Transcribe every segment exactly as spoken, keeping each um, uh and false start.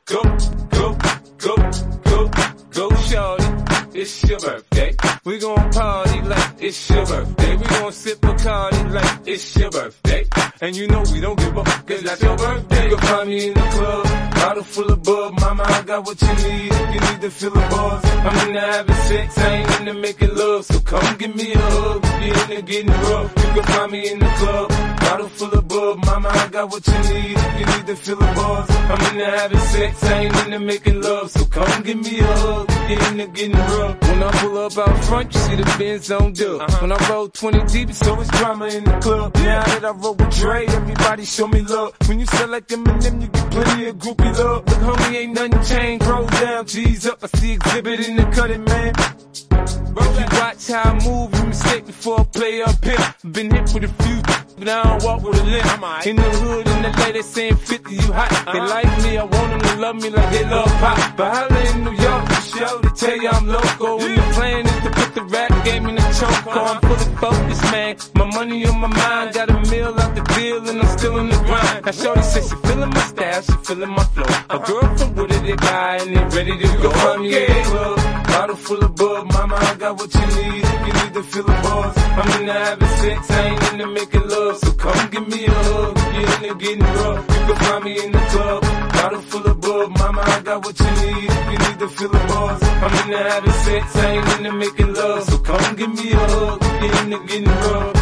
Go, go, go, go, go, shorty. It's your birthday. We gon' party like it's your birthday. We gon' sip Bacardi like it's your birthday. And you know we don't give up, cause that's your birthday. You'll find me in the club, bottle full of bub. Mama, I got what you need if you need to fill the buzz. I'm into having sex, I ain't into making love. So come give me a hug, if you're into getting rough. You can find me in the club, bottle full of bub. Mama, I got what you need if you need to fill the buzz. I'm into having sex, I ain't into making love. So come give me a hug, if you're into getting rough. When I pull up out front, you see the Benz on dub. Uh-huh. When I roll twenty deep, it's always drama in the club. Now that I roll with Dre, everybody show me love. When you sell like Eminem, you get plenty of groupie love. But homie, ain't nothing changed. Roll down, G's up. I see exhibit in the cutting, man. If you watch how I move, you mistake before I play up here. Been hit with a few, but I don't walk with a limp. In the hood, in the lady, they saying fifty, you hot. They like me, I want them to love me like they love pop. But holla in New York, the show, they tell you I'm local. And the plan is to put the rap game in the choke. I'm fully focused, man. My money on my mind, got a meal out the deal, and I'm still in the grind. Now shorty says she feeling my style, she feeling my flow. A girl from Wooded, they buy, and they ready to go. Find me in the club, bottle full of bub. Mama, I got what you need if you need to fill the buzz. I'm into having sex, I ain't into making love. So come give me a hug, if you're into getting rough. You can find me in the club, bottle full of bub. Mama, I got what you need if you need to fill the buzz. I'm into having sex, I ain't into making love. So come give me a hug, if you're into getting rough.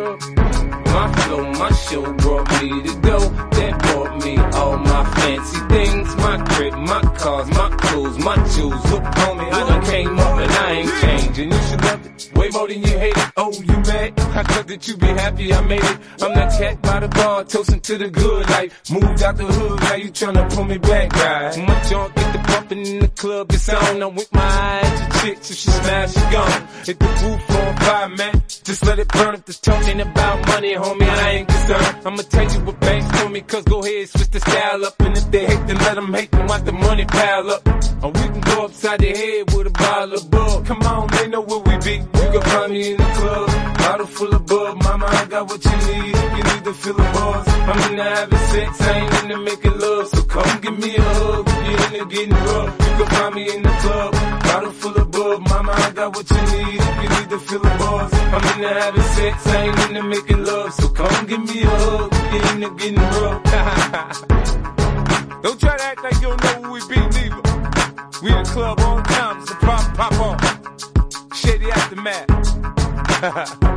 My flow, my show brought me to go. That brought me all my fancy things. My crib, my cars, my clothes, my jewels. Look, homie, I done came up and I ain't changing. You should love it way more than you hate it. Oh, you mad? I thought that you be happy I made it. I'm that cat by the bar, toasting to the good life. Moved out the hood, now you tryna pull me back, right? My junk get the bumping in the club, it's on. I'm with my eyes to chicks, if she smash, she gone. Hit the roof on fire, man. Just let it burn if they're talking about money, homie, I ain't concerned. I'ma tell you what banks told me, cause go ahead, switch the style up. And if they hate, then let them hate, then watch the money pile up. Or we can go upside the head with a bottle of bug. Come on, they know where we be. You can find me in the club, bottle full of bub. Mama, I got what you need if you need to fill the buzz. I'm into having sex, I ain't into making love. So come give me a hug, if you're into getting rough. You can find me in the club, bottle full of bub. Mama, I got what you need if you need to fill the buzz. I'm into having sex, I ain't into making love. So come give me a hug, if you're into getting rough. Don't try to act like you don't know who we be, neither. We in the club all the time, it's a pop, pop on. Shady Aftermath.